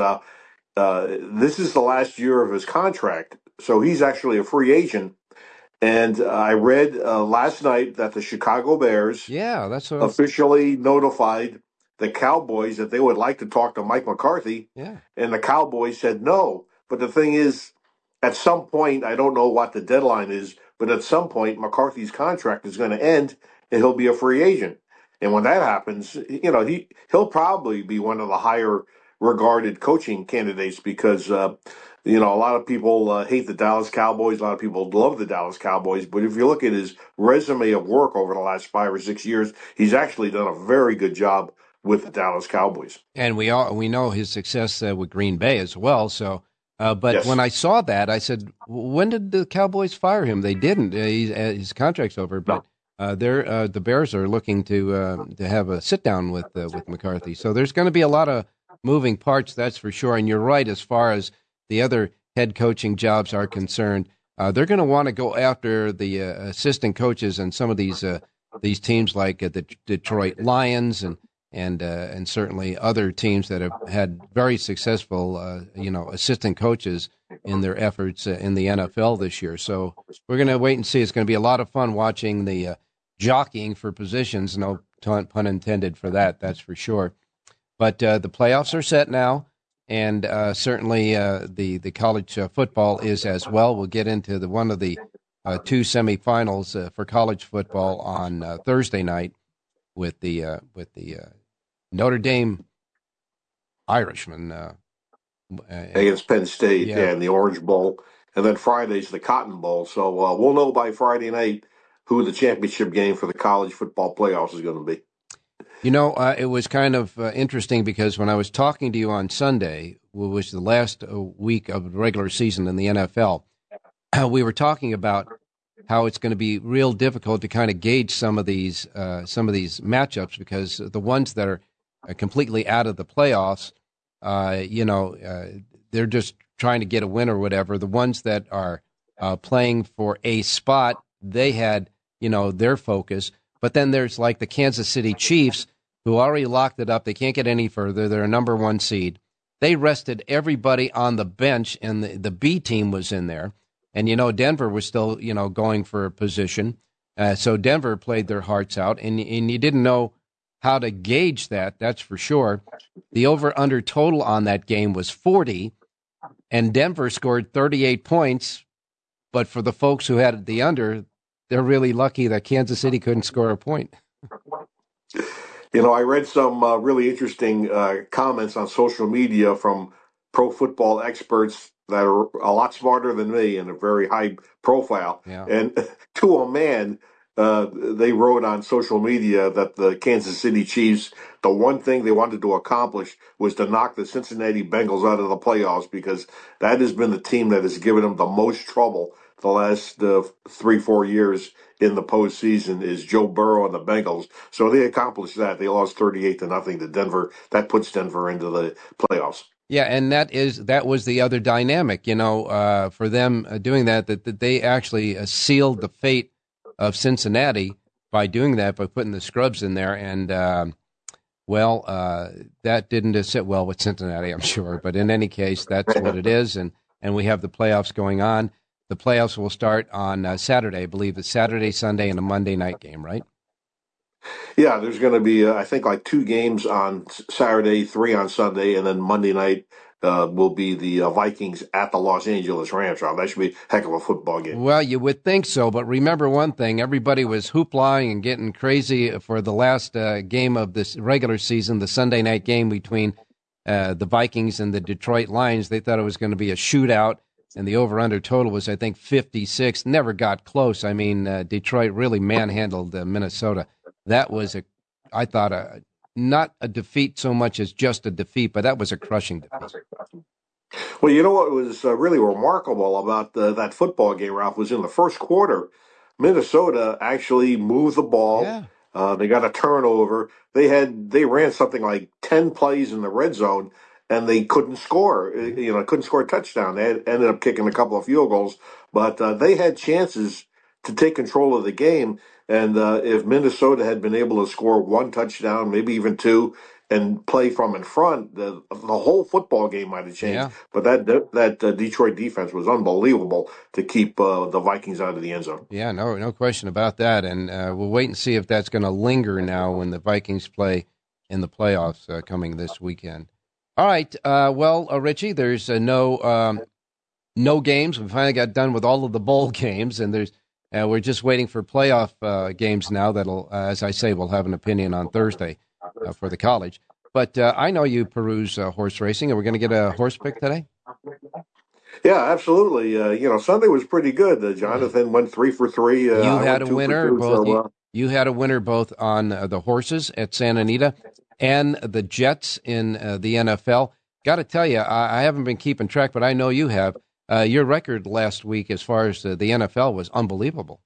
this is the last year of his contract, so he's actually a free agent. And I read last night that the Chicago Bears officially notified the Cowboys that they would like to talk to Mike McCarthy. Yeah. And the Cowboys said no. But the thing is, at some point, I don't know what the deadline is, but at some point, McCarthy's contract is going to end and he'll be a free agent. And when that happens, he'll probably be one of the higher regarded coaching candidates because a lot of people hate the Dallas Cowboys. A lot of people love the Dallas Cowboys. But if you look at his resume of work over the last 5 or 6 years, he's actually done a very good job with the Dallas Cowboys. And we know his success with Green Bay as well. So, but when I saw that, I said, when did the Cowboys fire him? They didn't. His contract's over. But the Bears are looking to have a sit down with McCarthy. So there's going to be a lot of moving parts, that's for sure. And you're right as far as the other head coaching jobs are concerned. They're going to want to go after the assistant coaches and some of these teams like the Detroit Lions and certainly other teams that have had very successful assistant coaches in their efforts in the NFL this year. So we're going to wait and see. It's going to be a lot of fun watching the jockeying for positions. No pun intended for that. That's for sure. But the playoffs are set now. And certainly the college football is as well. We'll get into one of the 2 semifinals for college football on Thursday night with the Notre Dame Irishmen against Penn State and the Orange Bowl, and then Friday's the Cotton Bowl. So we'll know by Friday night who the championship game for the college football playoffs is going to be. It was kind of interesting because when I was talking to you on Sunday, which was the last week of the regular season in the NFL, we were talking about how it's going to be real difficult to kind of gauge some of these matchups because the ones that are completely out of the playoffs, they're just trying to get a win or whatever. The ones that are playing for a spot, they had, their focus. But then there's like the Kansas City Chiefs, who already locked it up. They can't get any further. They're a number 1 seed. They rested everybody on the bench, and the B team was in there. And, Denver was still, going for a position. So Denver played their hearts out, and you didn't know how to gauge that, that's for sure. The over-under total on that game was 40, and Denver scored 38 points. But for the folks who had the under, they're really lucky that Kansas City couldn't score a point. I read some really interesting comments on social media from pro football experts that are a lot smarter than me and a very high profile. Yeah. And to a man, they wrote on social media that the Kansas City Chiefs, the one thing they wanted to accomplish was to knock the Cincinnati Bengals out of the playoffs because that has been the team that has given them the most trouble the last 3-4 years in the postseason is Joe Burrow and the Bengals. So they accomplished that. They lost 38-0 to Denver. That puts Denver into the playoffs. Yeah, and that was the other dynamic, for them doing that they actually sealed the fate of Cincinnati by doing that, by putting the scrubs in there. And, that didn't sit well with Cincinnati, I'm sure. But in any case, that's what it is. And we have the playoffs going on. The playoffs will start on Saturday. I believe it's Saturday, Sunday, and a Monday night game, right? Yeah, there's going to be, I think, like 2 games on Saturday, 3 on Sunday, and then Monday night will be the Vikings at the Los Angeles Rams. That should be a heck of a football game. Well, you would think so, but remember one thing. Everybody was hoopla and getting crazy for the last game of this regular season, the Sunday night game between the Vikings and the Detroit Lions. They thought it was going to be a shootout. and the over-under total was, I think, 56. Never got close. I mean, Detroit really manhandled Minnesota. That was, I thought, not a defeat so much as just a defeat, but that was a crushing defeat. Well, you know what was really remarkable about that football game, Ralph, was in the first quarter, Minnesota actually moved the ball. Yeah. They got a turnover. They ran something like 10 plays in the red zone, and they couldn't score. Couldn't score a touchdown. They ended up kicking a couple of field goals, but they had chances to take control of the game. And if Minnesota had been able to score one touchdown, maybe even two, and play from in front, the whole football game might have changed. Yeah. But that Detroit defense was unbelievable to keep the Vikings out of the end zone. Yeah, no question about that. And we'll wait and see if that's going to linger now when the Vikings play in the playoffs coming this weekend. All right. Richie, there's no games. We finally got done with all of the bowl games, and we're just waiting for playoff games now. That'll, as I say, we'll have an opinion on Thursday for the college. But I know you peruse horse racing. Are we going to get a horse pick today? Yeah, absolutely. Sunday was pretty good. Jonathan went 3 for 3. You had a winner. You had a winner both on the horses at Santa Anita and the Jets in the NFL. Got to tell you, I haven't been keeping track, but I know you have. Your record last week as far as the NFL was unbelievable.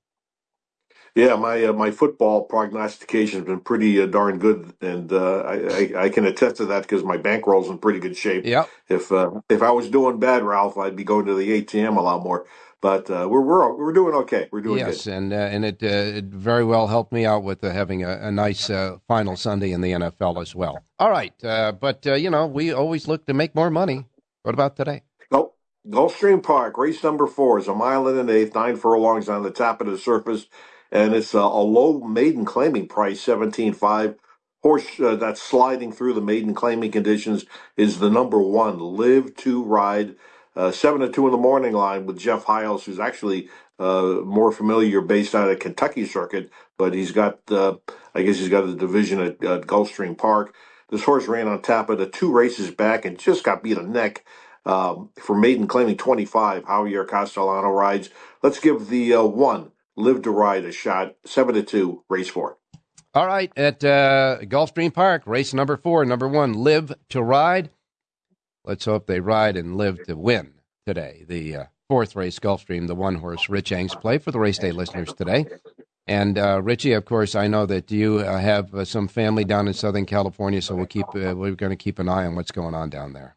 Yeah, my football prognostication has been pretty darn good, and I can attest to that because my bankroll's in pretty good shape. Yep. If I was doing bad, Ralph, I'd be going to the ATM a lot more. But we're doing okay. We're doing good. Yes, and it very well helped me out with having a nice final Sunday in the NFL as well. All right, but we always look to make more money. What about today? Gulfstream Park, race number 4 is a mile and an eighth, 9 furlongs on the top of the surface. And it's a low maiden claiming price, 17.5. Horse that's sliding through the maiden claiming conditions is the number 1, Live to Ride. 7-2 in the morning line with Jeff Hiles, who's actually more familiar based out of Kentucky circuit, but he's got, he's got a division at Gulfstream Park. This horse ran on top of the 2 races back and just got beat a neck for maiden claiming 25. Javier Castellano rides. Let's give the 1. Live to Ride a shot, 7-2, race 4. All right, at Gulfstream Park, race number 4, number 1, Live to Ride. Let's hope they ride and live to win today. The 4th race, Gulfstream, the one-horse Rich Ang's play for the race day listeners today. And Richie, of course, I know that you have some family down in Southern California, so we're going to keep an eye on what's going on down there.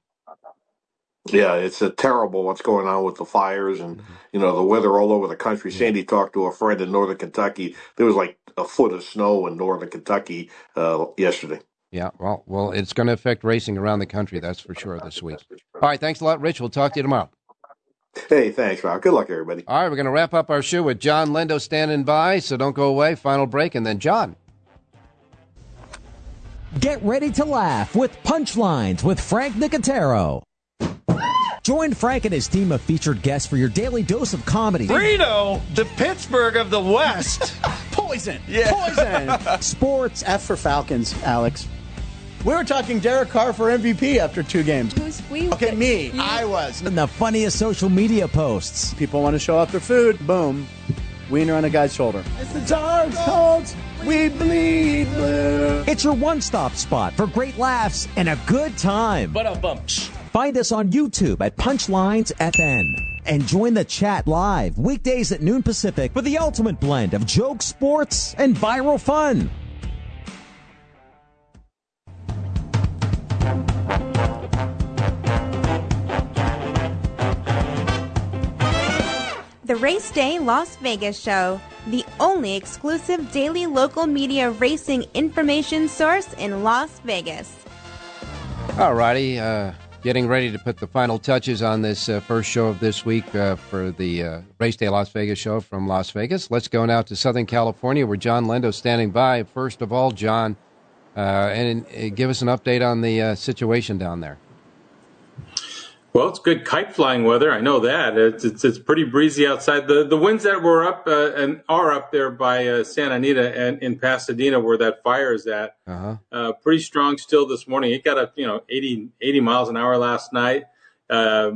Yeah, it's terrible what's going on with the fires and, the weather all over the country. Sandy talked to a friend in northern Kentucky. There was like a foot of snow in northern Kentucky yesterday. Yeah, well, it's going to affect racing around the country, that's for sure, this week. All right, thanks a lot, Rich. We'll talk to you tomorrow. Hey, thanks, Rob. Good luck, everybody. All right, we're going to wrap up our show with John Lindo standing by, so don't go away. Final break, and then John. Get ready to laugh with Punchlines with Frank Nicotero. Join Frank and his team of featured guests for your daily dose of comedy. Reno, the Pittsburgh of the West. Poison. Yeah. Poison. Sports. F for Falcons, Alex. We were talking Derek Carr for MVP after 2 games. Who's we? Okay, me. You. I was. And the funniest social media posts. People want to show off their food. Boom. Wiener on a guy's shoulder. It's the dark cold. We bleed blue. It's your one-stop spot for great laughs and a good time. Ba-dum-bum. Find us on YouTube at Punchlines FN. And join the chat live weekdays at noon Pacific for the ultimate blend of jokes, sports, and viral fun. The Race Day Las Vegas Show, the only exclusive daily local media racing information source in Las Vegas. All righty, getting ready to put the final touches on this first show of this week for the Race Day Las Vegas Show from Las Vegas. Let's go now to Southern California, where John Lindo's standing by. First of all, John, and give us an update on the situation down there. Well, it's good kite flying weather. I know that. It's pretty breezy outside. The winds that were up and are up there by Santa Anita and in Pasadena, where that fire is at, pretty strong still this morning. It got up, 80 miles an hour last night.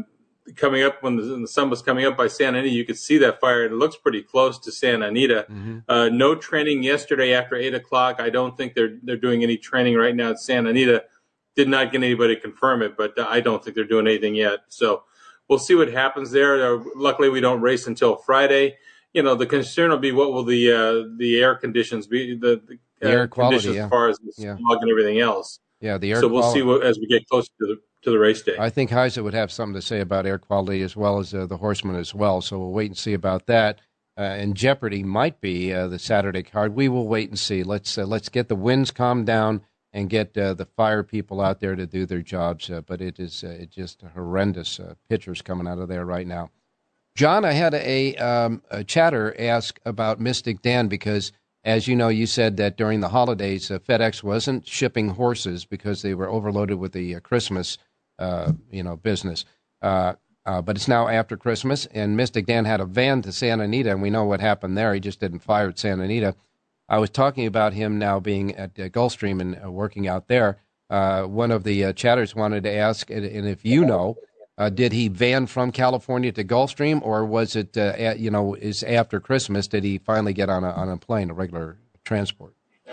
coming up, when the sun was coming up by Santa Anita, you could see that fire. It looks pretty close to Santa Anita. Mm-hmm. No training yesterday after 8 o'clock. I don't think they're doing any training right now at Santa Anita. Did not get anybody to confirm it, but I don't think they're doing anything yet. So we'll see what happens there. Luckily, we don't race until Friday. The concern will be what will the air conditions be, the air quality, conditions as far as the smog and everything else. Yeah, the air So we'll quality. see as we get closer to the race day. I think Heise would have something to say about air quality as well as the horsemen as well. So we'll wait and see about that. And Jeopardy might be the Saturday card. We will wait and see. Let's get the winds calmed down and get the fire people out there to do their jobs. But it is just horrendous pictures coming out of there right now. John, I had a chatter ask about Mystic Den because, as you know, you said that during the holidays, FedEx wasn't shipping horses because they were overloaded with the Christmas, business. But it's now after Christmas, and Mystic Dan had a van to Santa Anita, and we know what happened there. He just didn't fire at Santa Anita. I was talking about him now being at Gulfstream and working out there. One of the chatters wanted to ask, and if you know, did he van from California to Gulfstream, or was it, is after Christmas, did he finally get on a plane, a regular transport?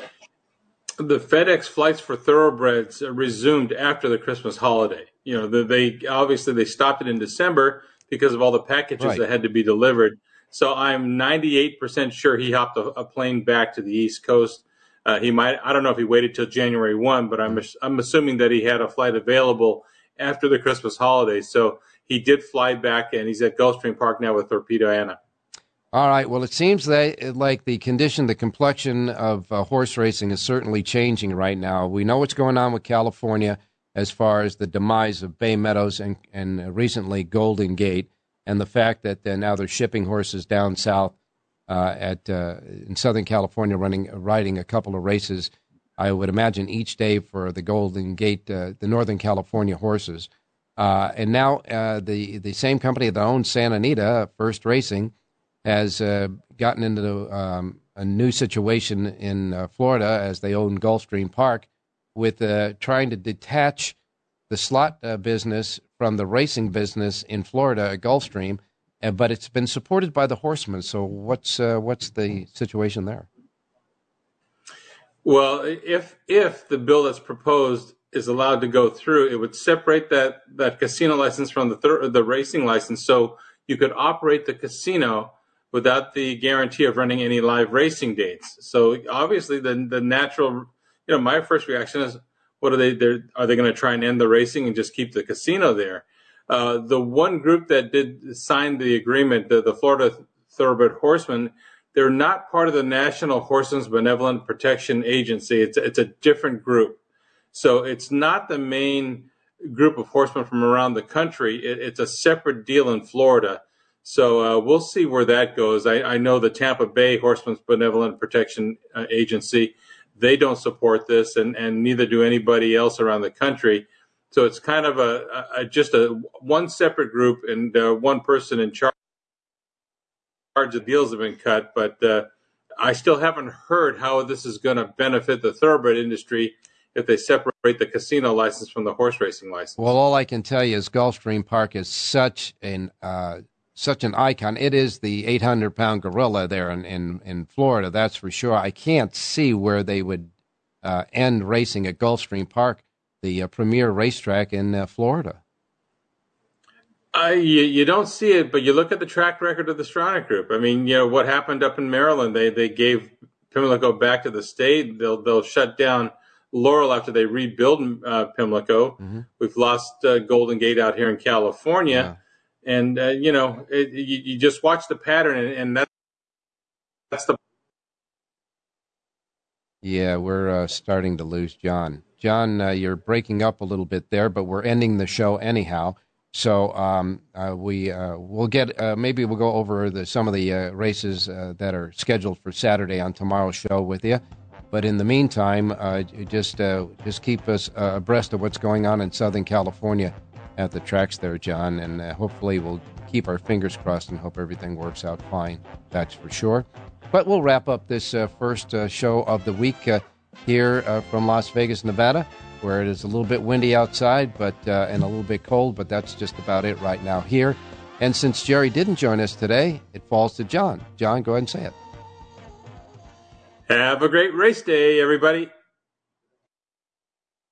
The FedEx flights for thoroughbreds resumed after the Christmas holiday. They stopped it in December because of all the packages that had to be delivered. So I'm 98% sure he hopped a plane back to the East Coast. I don't know if he waited till January 1, but I'm assuming that he had a flight available after the Christmas holiday. So he did fly back, and he's at Gulfstream Park now with Torpedo Anna. All right. Well, it seems that like the complexion of horse racing is certainly changing right now. We know what's going on with California as far as the demise of Bay Meadows and recently Golden Gate, and the fact that now they're shipping horses down south in Southern California, riding a couple of races, I would imagine, each day for the Golden Gate, the Northern California horses. And now the same company that owns Santa Anita, First Racing, has gotten into a new situation in Florida as they own Gulfstream Park with trying to detach the slot business from the racing business in Florida at Gulfstream, but it's been supported by the horsemen. So what's the situation there? Well, if the bill that's proposed is allowed to go through, it would separate that casino license from the racing license, so you could operate the casino without the guarantee of running any live racing dates. So obviously the natural, my first reaction is, what are they going to try and end the racing and just keep the casino there? The one group that did sign the agreement, the Florida Thoroughbred Horsemen, they're not part of the National Horsemen's Benevolent Protection Agency. It's a different group. So it's not the main group of horsemen from around the country. It's a separate deal in Florida. So we'll see where that goes. I know the Tampa Bay Horsemen's Benevolent Protection Agency, they don't support this, and neither do anybody else around the country. So it's kind of just one separate group, and one person in charge of deals have been cut. But I still haven't heard how this is going to benefit the thoroughbred industry if they separate the casino license from the horse racing license. Well, all I can tell you is Gulfstream Park is such an icon. It is the 800-pound gorilla there in Florida, that's for sure. I can't see where they would end racing at Gulfstream Park, the premier racetrack in Florida. You don't see it, but you look at the track record of the Stronach Group. I mean, what happened up in Maryland, they gave Pimlico back to the state. They'll shut down Laurel after they rebuild Pimlico. Mm-hmm. We've lost Golden Gate out here in California. Yeah. And, you just watch the pattern, and that's the... Yeah, we're starting to lose John. John, you're breaking up a little bit there, but we're ending the show anyhow. So we'll get maybe we'll go over some of the races that are scheduled for Saturday on tomorrow's show with you. But in the meantime, just keep us abreast of what's going on in Southern California at the tracks there, John, and hopefully we'll keep our fingers crossed and hope everything works out fine. That's for sure. But we'll wrap up this first show of the week here from Las Vegas, Nevada, where it is a little bit windy outside, but and a little bit cold, but that's just about it right now here. And since Jerry didn't join us today, it falls to John. John, go ahead and say it. Have a great race day, everybody.